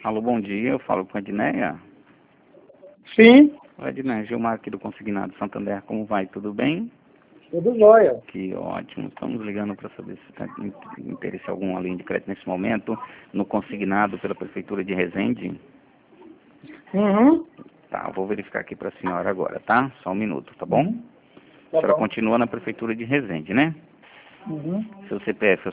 Alô, bom dia, eu falo com a Edneia. Sim, Oi, Edneia, Gilmar aqui do Consignado Santander, como vai? Tudo bem? tudo jóia. Que ótimo, estamos ligando para saber se está interesse alguma linha de crédito nesse momento, no Consignado pela Prefeitura de Resende. Uhum. Tá, vou verificar aqui para a senhora agora, tá? Só um minuto, tá bom? Uhum. A Tá senhora bom. continua na Prefeitura de Resende, né? Uhum. Seu CPF é o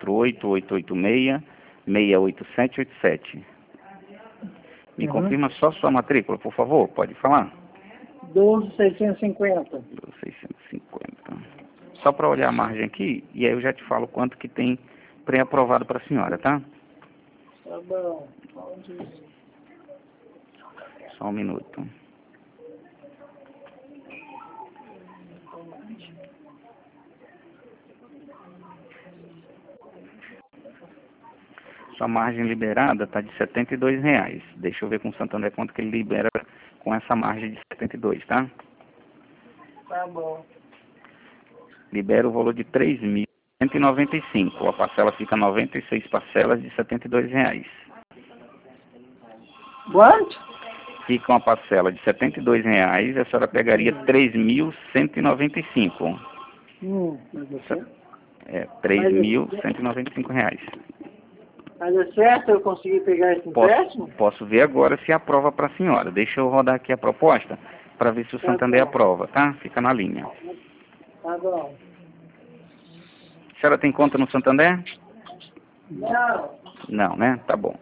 748-886-68787. Me Uhum. confirma só sua matrícula, por favor, pode falar? 12.650. 650. Só para olhar a margem aqui, e aí eu já te falo quanto que tem pré-aprovado para a senhora, tá? Tá bom. Só um minuto. Sua margem liberada está de R$ 72. Deixa eu ver com o Santander quanto que ele libera com essa margem de 72, tá? Tá bom. Libera o valor de 3.195. A parcela fica 96 parcelas de R$ 72. Quanto? Fica uma parcela de R$ 72, a senhora pegaria 3.195. Mas é certo? É, R$ 3.195. Mas é certo eu conseguir pegar esse empréstimo? Posso ver agora se aprova para a senhora. Deixa eu rodar aqui a proposta para ver se o Tá Santander bom. aprova, tá? Fica na linha. Tá bom. A senhora tem conta no Santander? Não. Não, né? Tá bom.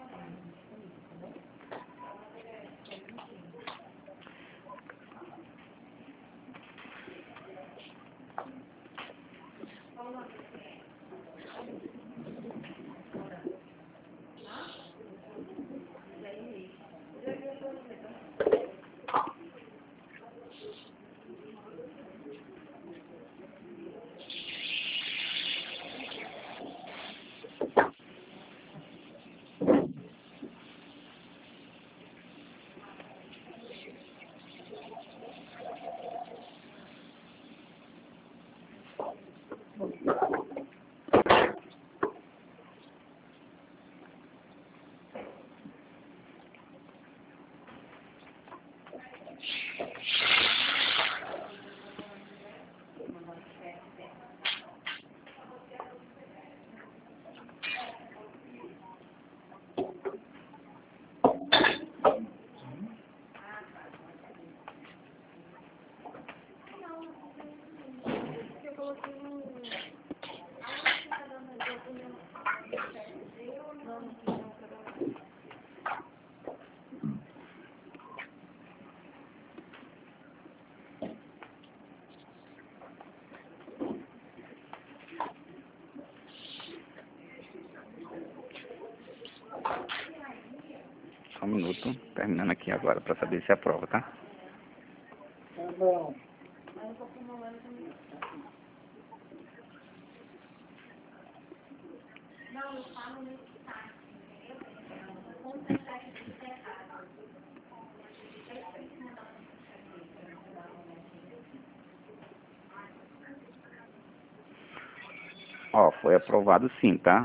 Só um minuto. Terminando aqui agora para saber se aprova, tá? Tá bom. Ó, foi aprovado sim, tá?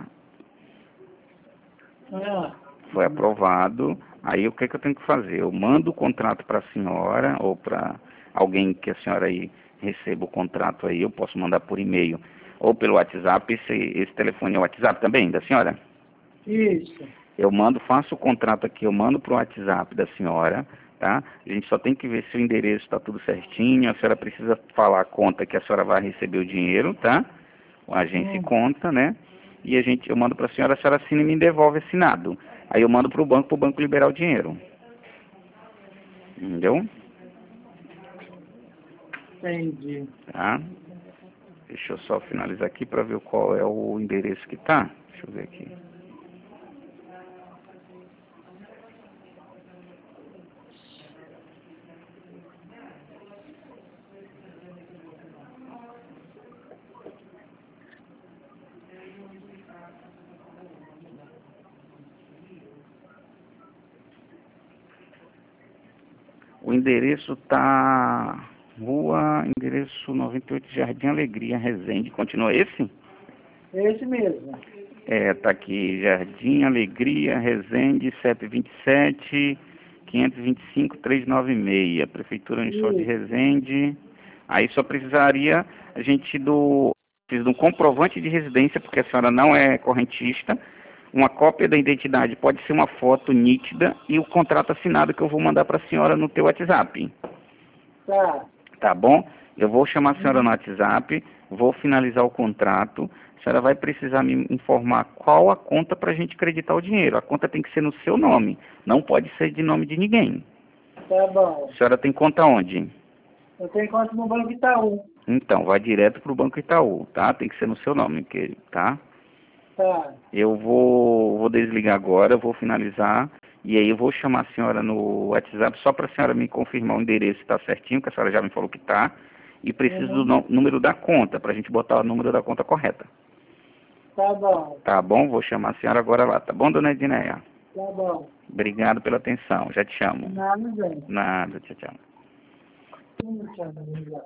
Ah, Foi aprovado. Aí o que que eu tenho que fazer? Eu mando o contrato para a senhora ou para alguém que a senhora aí receba o contrato aí. Eu posso mandar por e-mail ou pelo WhatsApp. Esse telefone é o WhatsApp também da senhora? isso. Eu mando, faço o contrato aqui, eu mando para o WhatsApp da senhora, tá? A gente só tem que ver se o endereço está tudo certinho. A senhora precisa falar a conta que a senhora vai receber o dinheiro, tá? A agência e conta, né? E eu mando para a senhora assina e me devolve assinado. Aí eu mando para o banco liberar o dinheiro. Entendeu? Entendi. Tá? Deixa eu só finalizar aqui para ver qual é o endereço que tá. Deixa eu ver aqui. O endereço tá endereço 98 Jardim Alegria, Resende. Continua esse? É esse mesmo. Tá aqui, Jardim Alegria, Resende, CEP 27, 525, 396, Prefeitura Municipal de Resende. Aí só precisaria a gente precisa de um comprovante de residência, porque a senhora não é correntista, uma cópia da identidade, pode ser uma foto nítida e o contrato assinado que eu vou mandar para a senhora no teu WhatsApp. Tá. Tá bom? Eu vou chamar a senhora no WhatsApp, vou finalizar o contrato. A senhora vai precisar me informar qual a conta para a gente acreditar o dinheiro. A conta tem que ser no seu nome, não pode ser de nome de ninguém. Tá bom. A senhora tem conta onde? Eu tenho conta no Banco Itaú. Então, vai direto para o Banco Itaú, tá? Tem que ser no seu nome, tá? Tá. Eu vou desligar agora, vou finalizar. E aí eu vou chamar a senhora no WhatsApp só para a senhora me confirmar o endereço está certinho, que a senhora já me falou que tá. E preciso do número da conta, para a gente botar o número da conta correta. Tá bom. Tá bom? Vou chamar a senhora agora lá. Tá bom, dona Edneia? Tá bom. Obrigado pela atenção. Já te chamo. Nada, gente. Nada, tchau, tchau. Tchau.